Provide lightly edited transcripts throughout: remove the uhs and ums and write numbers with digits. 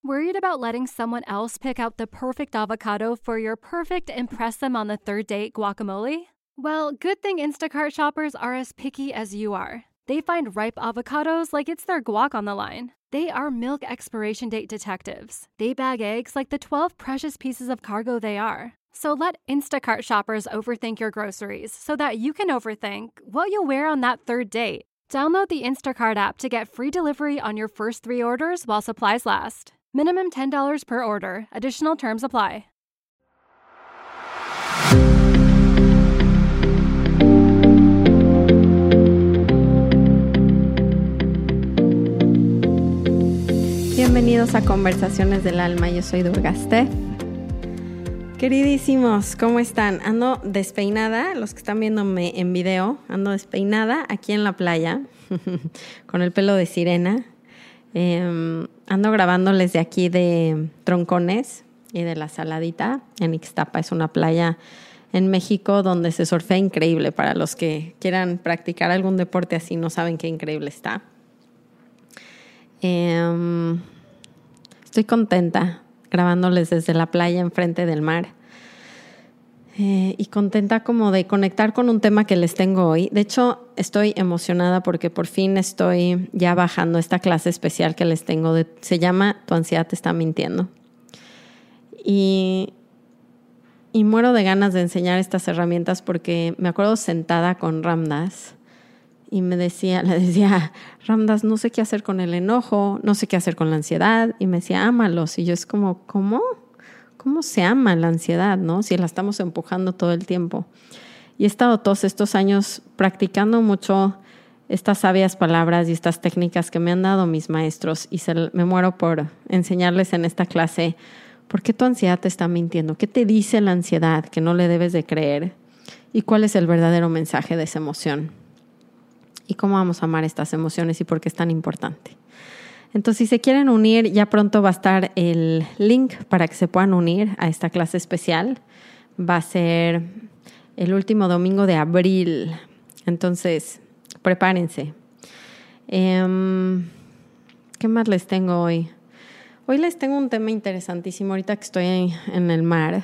Worried about letting someone else pick out the perfect avocado for your perfect impress them on the third date guacamole? Well, good thing Instacart shoppers are as picky as you are. They find ripe avocados like it's their guac on the line. They are milk expiration date detectives. They bag eggs like the 12 precious pieces of cargo they are. So let Instacart shoppers overthink your groceries so that you can overthink what you'll wear on that third date. Download the Instacart app to get free delivery on your first 3 orders while supplies last. Minimum $10 per order. Additional terms apply. Bienvenidos a Conversaciones del Alma, yo soy Durga Steph. Queridísimos, ¿cómo están? Ando despeinada, los que están viéndome en video, ando despeinada aquí en la playa, con el pelo de sirena. Ando grabándoles de aquí de Troncones y de La Saladita, en Ixtapa. Es una playa en México donde se surfea increíble. Para los que quieran practicar algún deporte así, no saben qué increíble está. Estoy contenta grabándoles desde la playa enfrente del mar y contenta como de conectar con un tema que les tengo hoy. De hecho, estoy emocionada porque por fin estoy ya bajando esta clase especial que les tengo. Se llama Tu ansiedad te está mintiendo. Y muero de ganas de enseñar estas herramientas porque me acuerdo sentada con Ram Dass y le decía, Ram Dass, no sé qué hacer con el enojo, no sé qué hacer con la ansiedad. Y me decía, ámalos. Y yo es como, ¿cómo? ¿Cómo se ama la ansiedad, no? Si la estamos empujando todo el tiempo. Y he estado todos estos años practicando mucho estas sabias palabras y estas técnicas que me han dado mis maestros. Y me muero por enseñarles en esta clase por qué tu ansiedad te está mintiendo. ¿Qué te dice la ansiedad que no le debes de creer? ¿Y cuál es el verdadero mensaje de esa emoción? Y cómo vamos a amar estas emociones y por qué es tan importante. Entonces, si se quieren unir, ya pronto va a estar el link para que se puedan unir a esta clase especial. Va a ser el último domingo de abril. Entonces, prepárense. ¿Qué más les tengo hoy? Hoy les tengo un tema interesantísimo ahorita que estoy en el mar.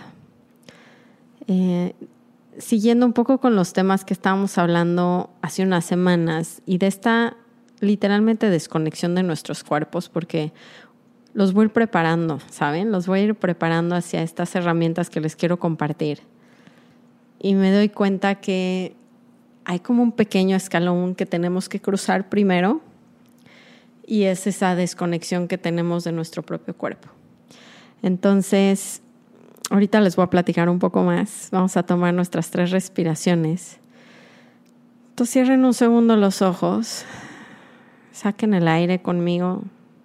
Siguiendo un poco con los temas que estábamos hablando hace unas semanas y de esta literalmente desconexión de nuestros cuerpos, porque los voy a ir preparando, ¿saben? Los voy a ir preparando hacia estas herramientas que les quiero compartir. Y me doy cuenta que hay como un pequeño escalón que tenemos que cruzar primero y es esa desconexión que tenemos de nuestro propio cuerpo. Entonces, ahorita les voy a platicar un poco más. Vamos a tomar nuestras 3 respiraciones. Entonces cierren un segundo los ojos. Saquen el aire conmigo.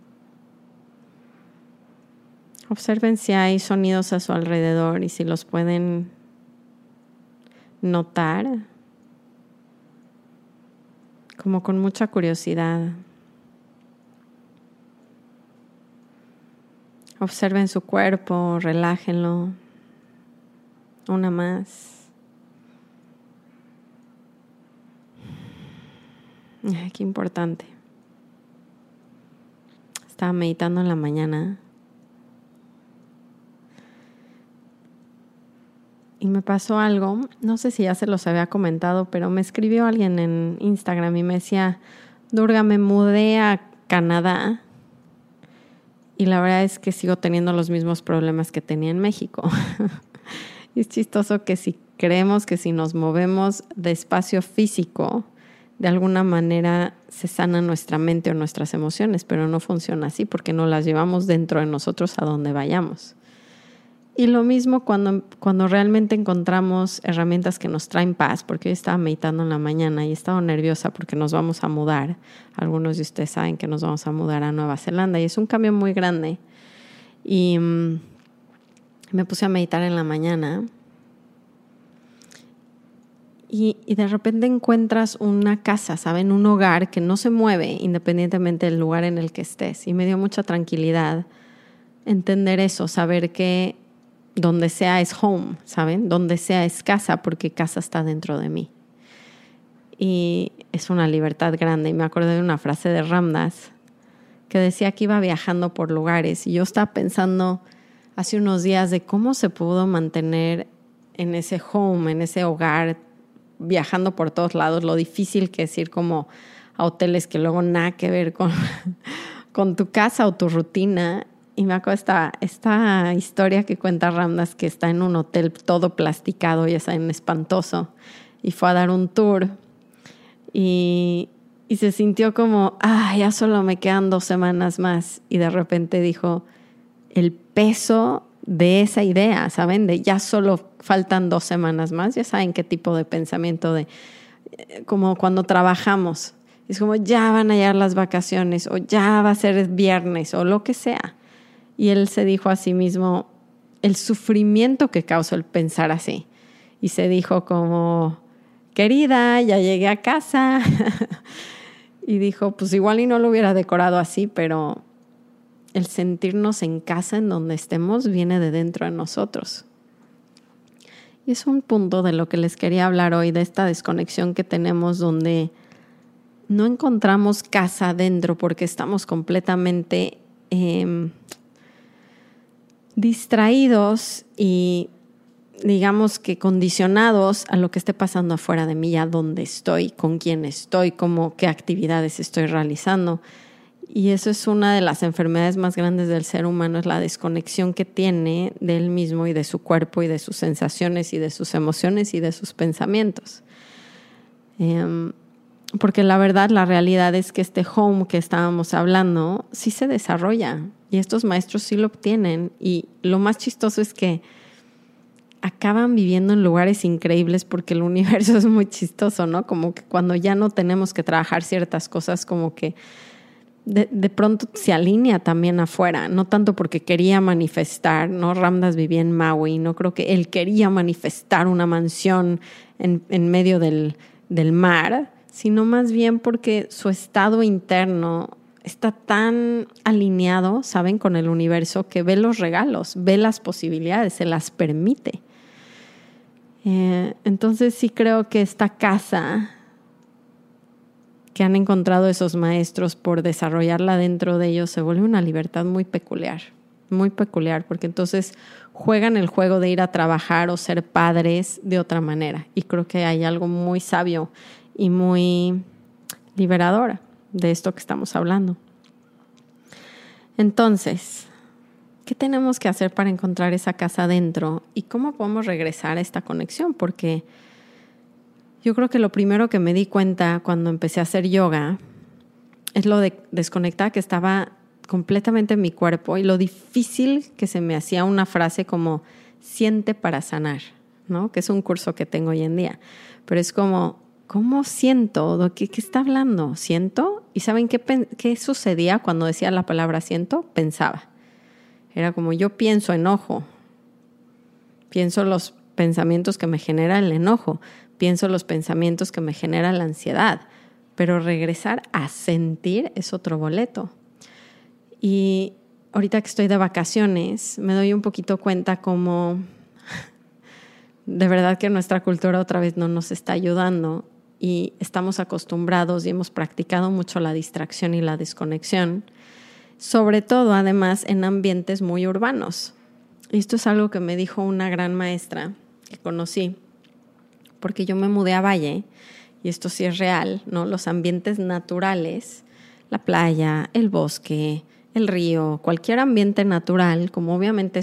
Observen si hay sonidos a su alrededor y si los pueden notar. Como con mucha curiosidad. Observen su cuerpo, relájenlo. Una más. Ay, qué importante. Estaba meditando en la mañana y me pasó algo. No sé si ya se los había comentado, pero me escribió alguien en Instagram y me decía, Durga, me mudé a Canadá. Y la verdad es que sigo teniendo los mismos problemas que tenía en México. Y es chistoso que si creemos que si nos movemos de espacio físico, de alguna manera se sana nuestra mente o nuestras emociones, pero no funciona así porque no las llevamos dentro de nosotros a donde vayamos. Y lo mismo cuando realmente encontramos herramientas que nos traen paz, porque hoy estaba meditando en la mañana y estaba nerviosa porque nos vamos a mudar. Algunos de ustedes saben que nos vamos a mudar a Nueva Zelanda y es un cambio muy grande. Y me puse a meditar en la mañana y de repente encuentras una casa, ¿saben? Un hogar que no se mueve independientemente del lugar en el que estés. Y me dio mucha tranquilidad entender eso, saber que donde sea es home, ¿saben? Donde sea es casa, porque casa está dentro de mí. Y es una libertad grande. Y me acordé de una frase de Ram Dass que decía que iba viajando por lugares. Y yo estaba pensando hace unos días de cómo se pudo mantener en ese home, en ese hogar, viajando por todos lados, lo difícil que es ir como a hoteles que luego nada que ver con tu casa o tu rutina. Y me acuerdo esta historia que cuenta Ramdas, que está en un hotel todo plasticado, ya saben, espantoso, y fue a dar un tour y se sintió como, ya solo me quedan 2 semanas más, y de repente dijo el peso de esa idea, ¿saben? De ya solo faltan 2 semanas más. Ya saben qué tipo de pensamiento como cuando trabajamos. Es como ya van a llegar las vacaciones o ya va a ser viernes o lo que sea. Y él se dijo a sí mismo el sufrimiento que causó el pensar así. Y se dijo como, querida, ya llegué a casa. Y dijo, pues igual y no lo hubiera decorado así, pero el sentirnos en casa, en donde estemos, viene de dentro de nosotros. Y es un punto de lo que les quería hablar hoy, de esta desconexión que tenemos donde no encontramos casa dentro porque estamos completamente distraídos y digamos que condicionados a lo que esté pasando afuera de mí, a dónde estoy, con quién estoy, qué actividades estoy realizando. Y eso es una de las enfermedades más grandes del ser humano, es la desconexión que tiene de él mismo y de su cuerpo y de sus sensaciones y de sus emociones y de sus pensamientos. Porque la verdad, la realidad es que este home que estábamos hablando sí se desarrolla y estos maestros sí lo obtienen. Y lo más chistoso es que acaban viviendo en lugares increíbles porque el universo es muy chistoso, ¿no? Como que cuando ya no tenemos que trabajar ciertas cosas, como que de pronto se alinea también afuera, no tanto porque quería manifestar, ¿no? Ramdas vivía en Maui, no creo que él quería manifestar una mansión en medio del mar, sino más bien porque su estado interno está tan alineado, ¿saben?, con el universo, que ve los regalos, ve las posibilidades, se las permite. Entonces sí creo que esta casa que han encontrado esos maestros, por desarrollarla dentro de ellos, se vuelve una libertad muy peculiar, porque entonces juegan el juego de ir a trabajar o ser padres de otra manera. Y creo que hay algo muy sabio y muy liberador de esto que estamos hablando. Entonces, ¿qué tenemos que hacer para encontrar esa casa dentro? ¿Y cómo podemos regresar a esta conexión? Porque yo creo que lo primero que me di cuenta cuando empecé a hacer yoga es lo de desconectar, que estaba completamente en mi cuerpo, y lo difícil que se me hacía una frase como siente para sanar, ¿no? Que es un curso que tengo hoy en día. Pero es como, ¿cómo siento? ¿De qué está hablando? ¿Siento? ¿Y saben qué sucedía cuando decía la palabra siento? Pensaba. Era como, yo pienso enojo. Pienso los pensamientos que me genera el enojo. Pienso los pensamientos que me genera la ansiedad. Pero regresar a sentir es otro boleto. Y ahorita que estoy de vacaciones, me doy un poquito cuenta como de verdad que nuestra cultura otra vez no nos está ayudando y estamos acostumbrados y hemos practicado mucho la distracción y la desconexión, sobre todo además en ambientes muy urbanos. Y esto es algo que me dijo una gran maestra que conocí, porque yo me mudé a Valle, y esto sí es real, ¿no? Los ambientes naturales, la playa, el bosque, el río, cualquier ambiente natural, como obviamente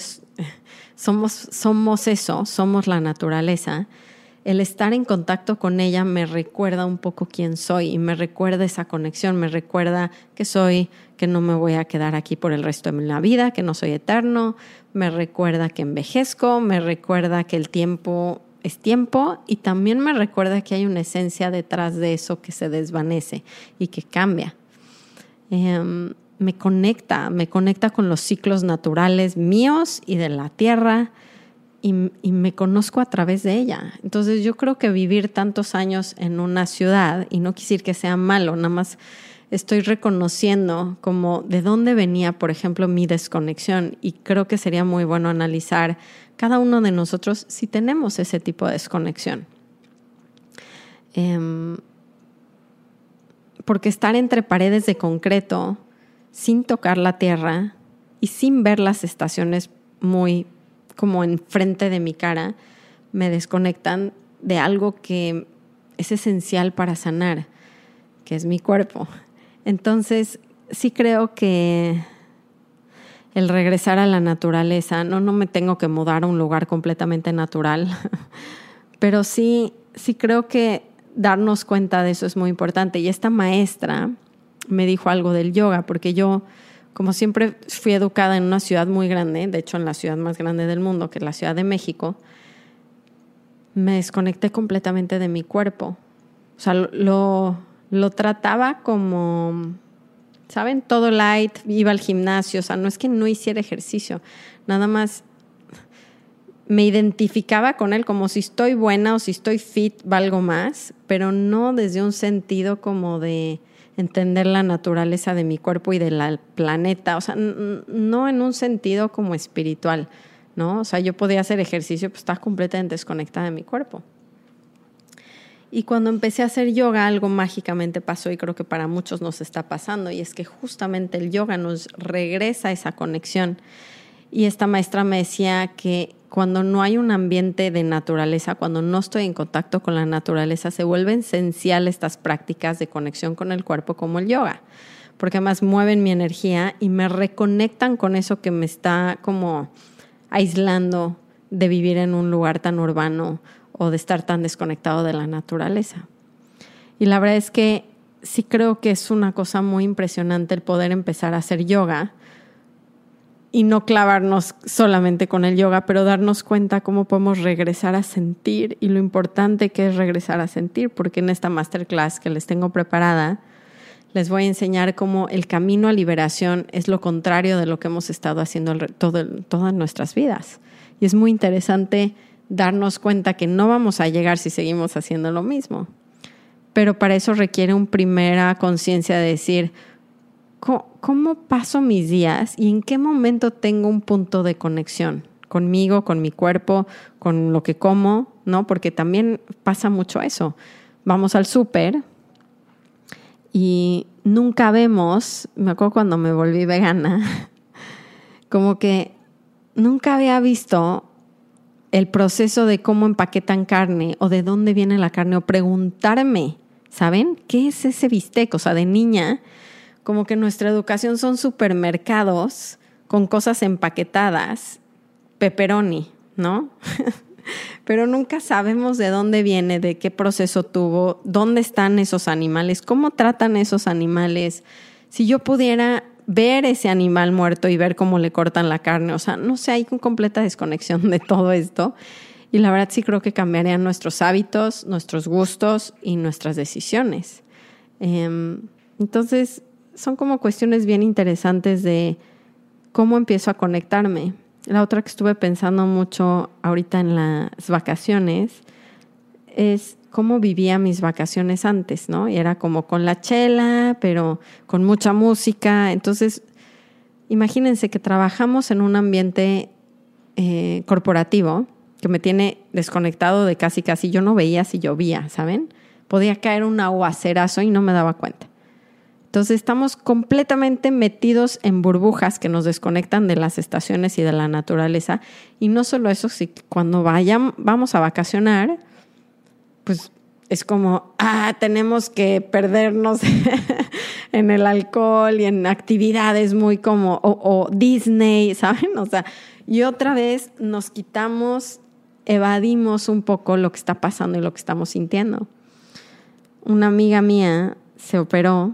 somos eso, somos la naturaleza, el estar en contacto con ella me recuerda un poco quién soy y me recuerda esa conexión, me recuerda que soy, que no me voy a quedar aquí por el resto de la vida, que no soy eterno, me recuerda que envejezco, me recuerda que el tiempo es tiempo, y también me recuerda que hay una esencia detrás de eso que se desvanece y que cambia. Me conecta con los ciclos naturales míos y de la tierra, y me conozco a través de ella. Entonces yo creo que vivir tantos años en una ciudad, y no quiere decir que sea malo, nada más estoy reconociendo como de dónde venía, por ejemplo, mi desconexión, y creo que sería muy bueno analizar cada uno de nosotros si tenemos ese tipo de desconexión. Porque estar entre paredes de concreto sin tocar la tierra y sin ver las estaciones muy como enfrente de mi cara, me desconectan de algo que es esencial para sanar, que es mi cuerpo. Entonces, sí creo que el regresar a la naturaleza, no me tengo que mudar a un lugar completamente natural, pero sí creo que darnos cuenta de eso es muy importante. Y esta maestra me dijo algo del yoga, porque yo, como siempre, fui educada en una ciudad muy grande, de hecho en la ciudad más grande del mundo, que es la Ciudad de México, me desconecté completamente de mi cuerpo. O sea, lo trataba como, ¿saben? Todo light, iba al gimnasio, o sea, no es que no hiciera ejercicio, nada más me identificaba con él como si estoy buena o si estoy fit, valgo más, pero no desde un sentido como de entender la naturaleza de mi cuerpo y del planeta, o sea, no en un sentido como espiritual, ¿no? O sea, yo podía hacer ejercicio, pues estaba completamente desconectada de mi cuerpo. Y cuando empecé a hacer yoga, algo mágicamente pasó y creo que para muchos nos está pasando, y es que justamente el yoga nos regresa a esa conexión. Y esta maestra me decía que cuando no hay un ambiente de naturaleza, cuando no estoy en contacto con la naturaleza, se vuelven esenciales estas prácticas de conexión con el cuerpo como el yoga, porque además mueven mi energía y me reconectan con eso que me está como aislando de vivir en un lugar tan urbano o de estar tan desconectado de la naturaleza. Y la verdad es que sí creo que es una cosa muy impresionante el poder empezar a hacer yoga y no clavarnos solamente con el yoga, pero darnos cuenta cómo podemos regresar a sentir y lo importante que es regresar a sentir, porque en esta masterclass que les tengo preparada les voy a enseñar cómo el camino a liberación es lo contrario de lo que hemos estado haciendo todas nuestras vidas. Y es muy interesante darnos cuenta que no vamos a llegar si seguimos haciendo lo mismo. Pero para eso requiere una primera conciencia de decir, ¿cómo paso mis días y en qué momento tengo un punto de conexión conmigo, con mi cuerpo, con lo que como, ¿no? Porque también pasa mucho eso. Vamos al súper y nunca vemos, me acuerdo cuando me volví vegana, como que nunca había visto el proceso de cómo empaquetan carne o de dónde viene la carne o preguntarme, ¿saben? ¿Qué es ese bistec? O sea, de niña, como que nuestra educación son supermercados con cosas empaquetadas, pepperoni, ¿no? Pero nunca sabemos de dónde viene, de qué proceso tuvo, dónde están esos animales, cómo tratan esos animales. Si yo pudiera ver ese animal muerto y ver cómo le cortan la carne, o sea, no sé, hay una completa desconexión de todo esto. Y la verdad sí creo que cambiarían nuestros hábitos, nuestros gustos y nuestras decisiones. Entonces, son como cuestiones bien interesantes de cómo empiezo a conectarme. La otra que estuve pensando mucho ahorita en las vacaciones es cómo vivía mis vacaciones antes, ¿no? Y era como con la chela, pero con mucha música. Entonces, imagínense que trabajamos en un ambiente corporativo que me tiene desconectado de casi. Yo no veía si llovía, ¿saben? Podía caer un aguacerazo y no me daba cuenta. Entonces estamos completamente metidos en burbujas que nos desconectan de las estaciones y de la naturaleza. Y no solo eso, si cuando vamos a vacacionar, pues es como, tenemos que perdernos en el alcohol y en actividades muy como, o Disney, ¿saben? O sea, y otra vez nos quitamos, evadimos un poco lo que está pasando y lo que estamos sintiendo. Una amiga mía se operó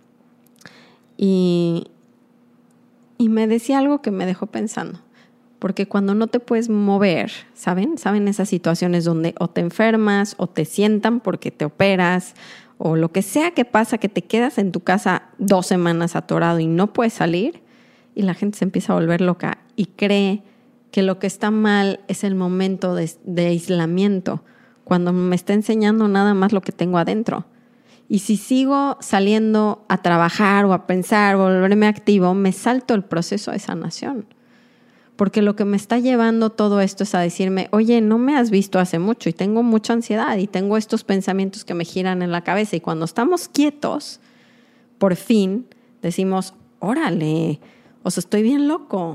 y me decía algo que me dejó pensando. Porque cuando no te puedes mover, ¿saben esas situaciones donde o te enfermas o te sientan porque te operas o lo que sea que pasa, que te quedas en tu casa 2 semanas atorado y no puedes salir y la gente se empieza a volver loca y cree que lo que está mal es el momento de aislamiento, cuando me está enseñando nada más lo que tengo adentro. Y si sigo saliendo a trabajar o a pensar o a volverme activo, me salto el proceso de sanación. Porque lo que me está llevando todo esto es a decirme, oye, no me has visto hace mucho y tengo mucha ansiedad y tengo estos pensamientos que me giran en la cabeza. Y cuando estamos quietos, por fin decimos, órale, o sea, estoy bien loco.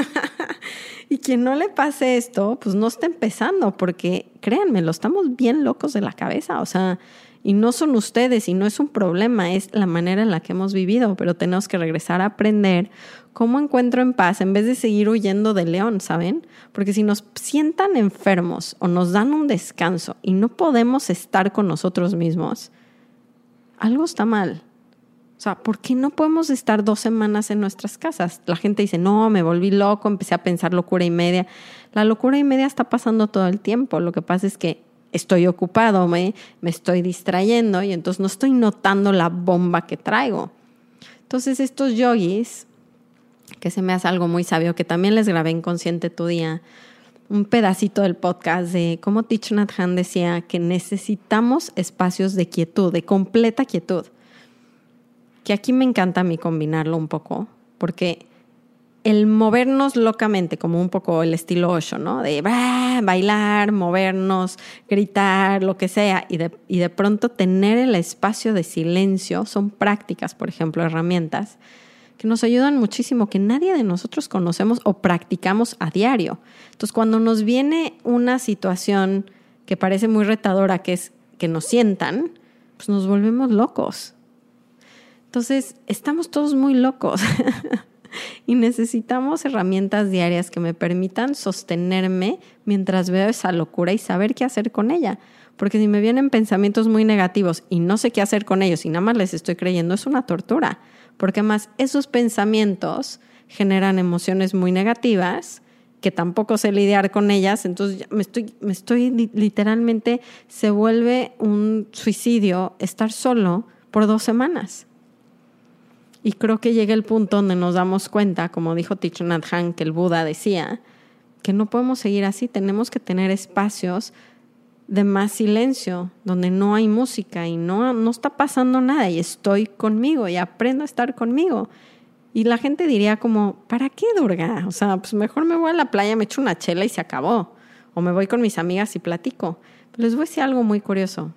Y quien no le pase esto, pues no está empezando, porque créanme, lo estamos bien locos de la cabeza, o sea, y no son ustedes y no es un problema, es la manera en la que hemos vivido, pero tenemos que regresar a aprender cómo encuentro en paz en vez de seguir huyendo del león, ¿saben? Porque si nos sientan enfermos o nos dan un descanso y no podemos estar con nosotros mismos, algo está mal. O sea, ¿por qué no podemos estar 2 semanas en nuestras casas? La gente dice, no, me volví loco, empecé a pensar locura y media. La locura y media está pasando todo el tiempo. Lo que pasa es que estoy ocupado, me estoy distrayendo y entonces no estoy notando la bomba que traigo. Entonces estos yogis, que se me hace algo muy sabio, que también les grabé en Consciente tu Día, un pedacito del podcast de cómo Thich Nhat Hanh decía que necesitamos espacios de quietud, de completa quietud. Que aquí me encanta a mí combinarlo un poco, porque el movernos locamente, como un poco el estilo Osho, ¿no? De bailar, movernos, gritar, lo que sea, y de pronto tener el espacio de silencio, son prácticas, por ejemplo, herramientas, que nos ayudan muchísimo, que nadie de nosotros conocemos o practicamos a diario. Entonces, cuando nos viene una situación que parece muy retadora, que es que nos sientan, pues nos volvemos locos. Entonces, estamos todos muy locos y necesitamos herramientas diarias que me permitan sostenerme mientras veo esa locura y saber qué hacer con ella. Porque si me vienen pensamientos muy negativos y no sé qué hacer con ellos y nada más les estoy creyendo, es una tortura. Porque además esos pensamientos generan emociones muy negativas que tampoco sé lidiar con ellas. Entonces me estoy literalmente, se vuelve un suicidio estar solo por 2 semanas. Y creo que llega el punto donde nos damos cuenta, como dijo Thich Nhat Hanh, que el Buda decía, que no podemos seguir así, tenemos que tener espacios de más silencio, donde no hay música y no está pasando nada y estoy conmigo y aprendo a estar conmigo. Y la gente diría como, ¿para qué, Durga? O sea, pues mejor me voy a la playa, me echo una chela y se acabó. O me voy con mis amigas y platico. Pero les voy a decir algo muy curioso.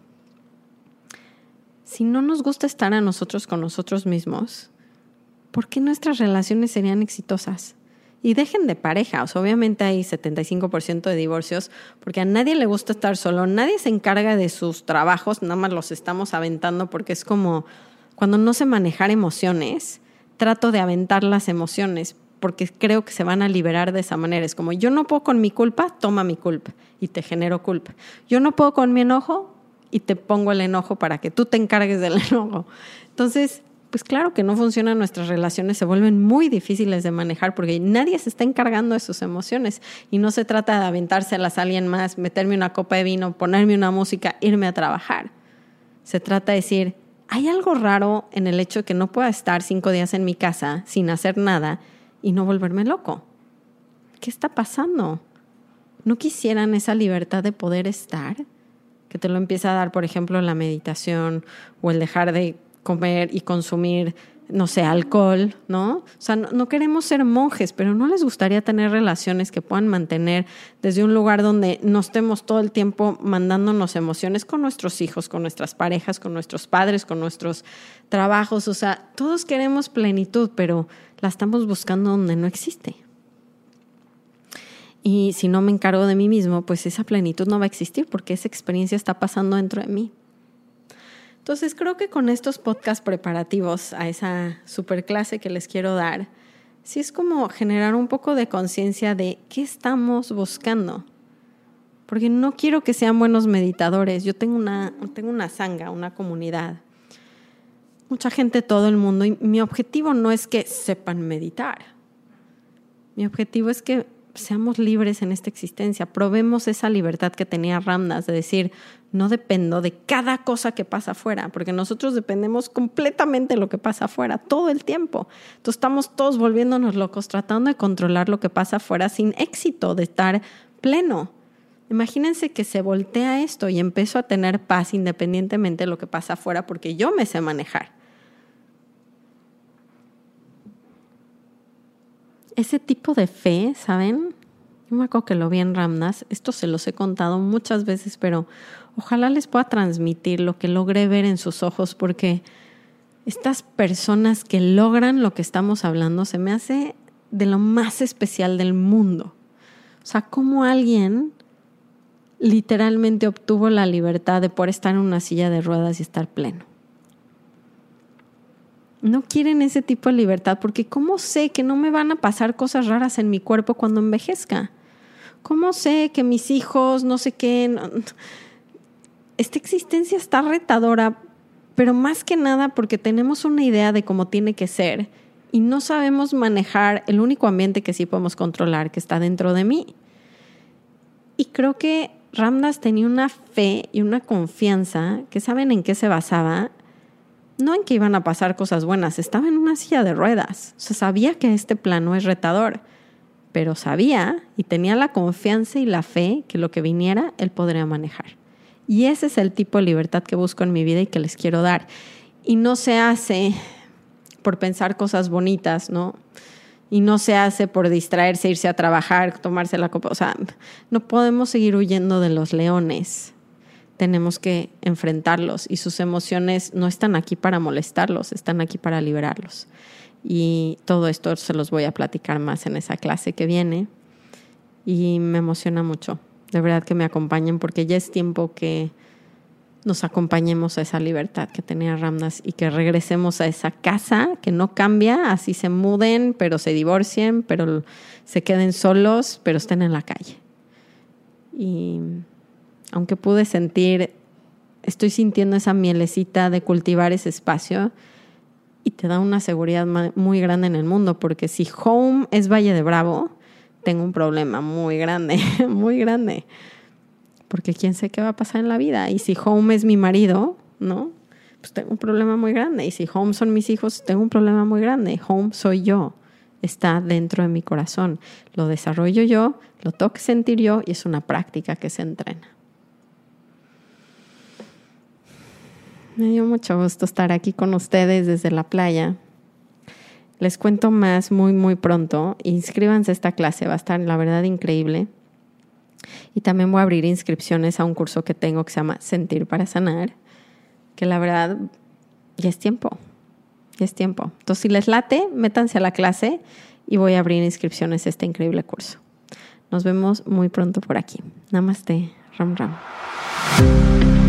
Si no nos gusta estar a nosotros con nosotros mismos, ¿por qué nuestras relaciones serían exitosas? Y dejen de pareja, o sea, obviamente hay 75% de divorcios porque a nadie le gusta estar solo, nadie se encarga de sus trabajos, nada más los estamos aventando porque es como cuando no sé manejar emociones, trato de aventar las emociones porque creo que se van a liberar de esa manera. Es como yo no puedo con mi culpa, toma mi culpa y te genero culpa. Yo no puedo con mi enojo y te pongo el enojo para que tú te encargues del enojo. Entonces, pues claro que no funcionan nuestras relaciones, se vuelven muy difíciles de manejar porque nadie se está encargando de sus emociones y no se trata de aventárselas a alguien más, meterme una copa de vino, ponerme una música, irme a trabajar. Se trata de decir, hay algo raro en el hecho de que no pueda estar 5 días en mi casa sin hacer nada y no volverme loco. ¿Qué está pasando? ¿No quisieran esa libertad de poder estar? Que te lo empieza a dar, por ejemplo, la meditación o el dejar de comer y consumir, no sé, alcohol, ¿no? O sea, no queremos ser monjes, pero ¿no les gustaría tener relaciones que puedan mantener desde un lugar donde no estemos todo el tiempo mandándonos emociones con nuestros hijos, con nuestras parejas, con nuestros padres, con nuestros trabajos? O sea, todos queremos plenitud, pero la estamos buscando donde no existe. Y si no me encargo de mí mismo, pues esa plenitud no va a existir porque esa experiencia está pasando dentro de mí. Entonces creo que con estos podcasts preparativos a esa superclase que les quiero dar, sí es como generar un poco de conciencia de qué estamos buscando. Porque no quiero que sean buenos meditadores. Yo tengo una sangha, una comunidad. Mucha gente, todo el mundo. Y mi objetivo no es que sepan meditar. Mi objetivo es que seamos libres en esta existencia, probemos esa libertad que tenía Ram Dass de decir, no dependo de cada cosa que pasa afuera, porque nosotros dependemos completamente de lo que pasa afuera, todo el tiempo. Entonces estamos todos volviéndonos locos, tratando de controlar lo que pasa afuera sin éxito, de estar pleno. Imagínense que se voltea esto y empiezo a tener paz independientemente de lo que pasa afuera, porque yo me sé manejar. Ese tipo de fe, ¿saben? Yo me acuerdo que lo vi en Ram Dass, esto se los he contado muchas veces, pero ojalá les pueda transmitir lo que logré ver en sus ojos, porque estas personas que logran lo que estamos hablando se me hace de lo más especial del mundo. O sea, cómo alguien literalmente obtuvo la libertad de poder estar en una silla de ruedas y estar pleno. No quieren ese tipo de libertad porque ¿cómo sé que no me van a pasar cosas raras en mi cuerpo cuando envejezca? ¿Cómo sé que mis hijos, no sé qué? No, esta existencia está retadora, pero más que nada porque tenemos una idea de cómo tiene que ser y no sabemos manejar el único ambiente que sí podemos controlar, que está dentro de mí. Y creo que Ram Dass tenía una fe y una confianza que ¿saben en qué se basaba? No en que iban a pasar cosas buenas, estaba en una silla de ruedas. O sea, sabía que este plano es retador, pero sabía y tenía la confianza y la fe que lo que viniera, él podría manejar. Y ese es el tipo de libertad que busco en mi vida y que les quiero dar. Y no se hace por pensar cosas bonitas, ¿no? Y no se hace por distraerse, irse a trabajar, tomarse la copa. O sea, no podemos seguir huyendo de los leones. Tenemos que enfrentarlos y sus emociones no están aquí para molestarlos, están aquí para liberarlos. Y todo esto se los voy a platicar más en esa clase que viene. Y me emociona mucho. De verdad que me acompañen porque ya es tiempo que nos acompañemos a esa libertad que tenía Ram Dass y que regresemos a esa casa que no cambia, así se muden, pero se divorcien, pero se queden solos, pero estén en la calle. Y aunque pude estoy sintiendo esa mielecita de cultivar ese espacio y te da una seguridad muy grande en el mundo, porque si home es Valle de Bravo, tengo un problema muy grande, muy grande. Porque quién sé qué va a pasar en la vida. Y si home es mi marido, ¿no? Pues tengo un problema muy grande. Y si home son mis hijos, tengo un problema muy grande. Home soy yo. Está dentro de mi corazón. Lo desarrollo yo, lo tengo que sentir yo y es una práctica que se entrena. Me dio mucho gusto estar aquí con ustedes desde la playa. Les cuento más muy, muy pronto. Inscríbanse a esta clase, va a estar, la verdad, increíble. Y también voy a abrir inscripciones a un curso que tengo que se llama Sentir para Sanar, que la verdad ya es tiempo. Entonces, si les late, métanse a la clase y voy a abrir inscripciones a este increíble curso. Nos vemos muy pronto por aquí. Namaste. Ram Ram.